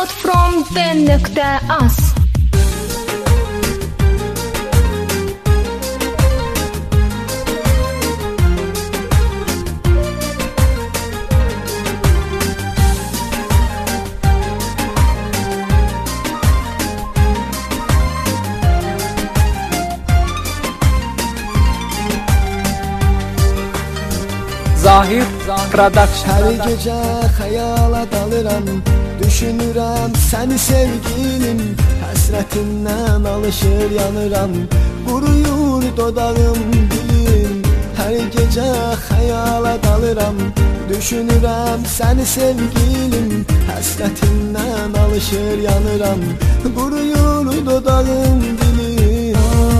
out from den.az. Zahir Production. Her gece hayala dalıram, düşünürəm səni sevgilim. Həsrətindən alışır yanıram, quruyur dodağım dilim. Her gece hayala dalıram, düşünürəm səni sevgilim. Həsrətindən alışır yanıram, quruyur dodağım dilim.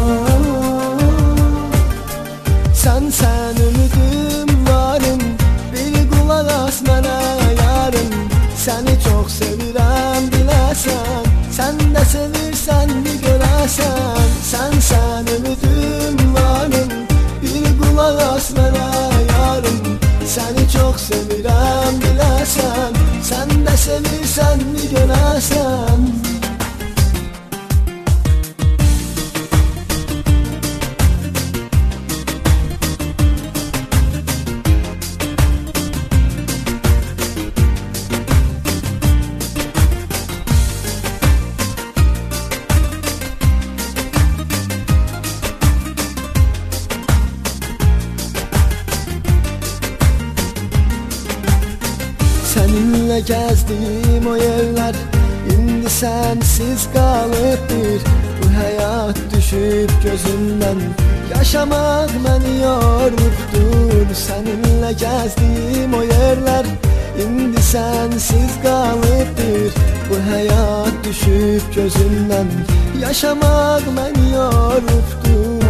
Sen ümidim varım, bir qulaq as mənə yarım. Səni çox sevirəm biləsən, sən də sevirsən mi görəsən. Sen ümidim varım, bir qulaq as mənə yarım. Səni çox sevirəm biləsən, sən də sevirsən mi görəsən. Seninle gezdiğim o yerler indi sensiz kalıptır. Bu hayat düşüp gözümden, yaşamak beni yormuştur. Seninle gezdiğim o yerler indi sensiz kalıptır. Bu hayat düşüp gözümden, yaşamak beni yormuştur.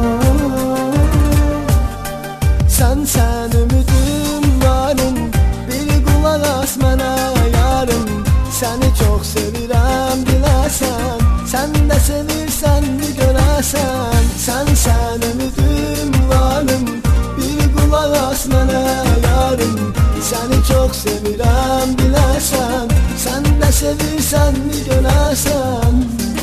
Sen ümidim varım, qulaq as mənə yarım. Səni çox sevirəm biləsən, sən də sevirsən mi görəsən. Sen ümidim varım, bir qulaq as mənə yarım. Səni çox sevirəm biləsən, sən də sevirsən mi görəsən.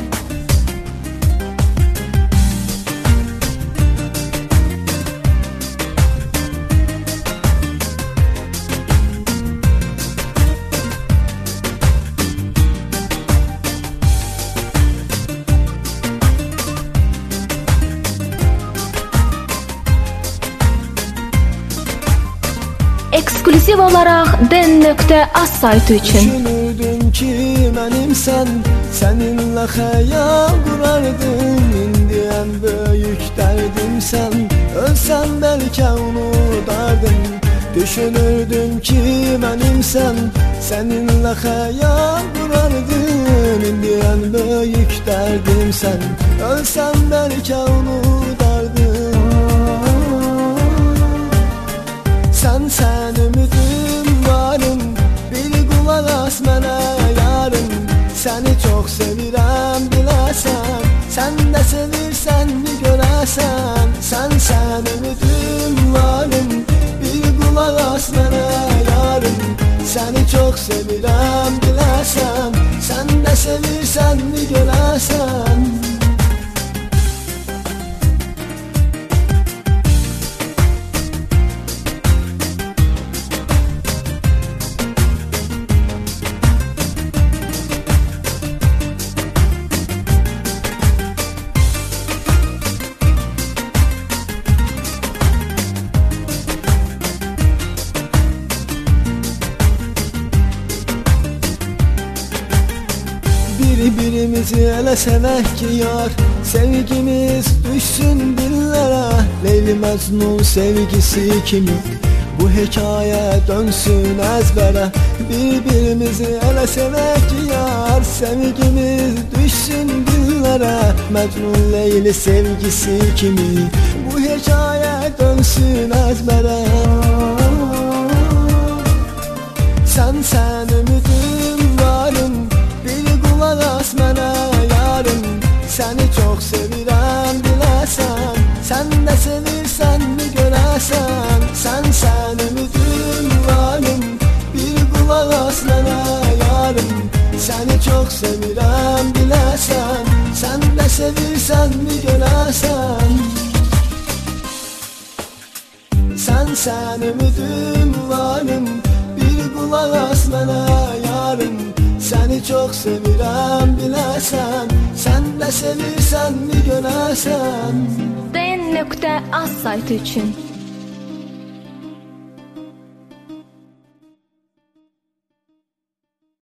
Ekskluziv olarak den.az saytı için. Düşünürdüm ki benimsen, seninle hayal kurardım. İndi en büyük derdimsen, ölsem belki unutardım. Düşünürdüm ki benimsen, seninle hayal kurardım. İndi en büyük derdimsen, ölsem belki unutardım. Sen ümidim varım, bir qulaq as mənə yarım. Səni çox sevirəm biləsən, sən də sevirsən mi görəsən. Sen ümidim varım, bir qulaq as mənə yarım. Səni çox sevirəm biləsən, sən də sevirsən mi görəsən. Birbirimizi elə sevək ki yar, sevgimiz düşsün dillere. Leyli Məcnun sevgisi kimi bu hikaye dönsün ezbere. Birbirimizi elə sevək ki yar, sevgimiz düşsün dillere. Məcnun Leyli sevgisi kimi bu hikaye dönsün ezbere. Sen ümidim varım, bir qulaq as mənə yarım. Səni çox sevirəm biləsən, sən də sevirsən mi görəsən. Sen ümidim varım, bir qulaq as mənə yarım. Səni çok sevirəm biləsən. Sən də sevirsən mi görəsən. Sən ümidim varım, bir qulaq as mənə yarım. Səni çox sevirəm biləsən. Sən də sevirsən mi görəsən. Den.az saytı üçün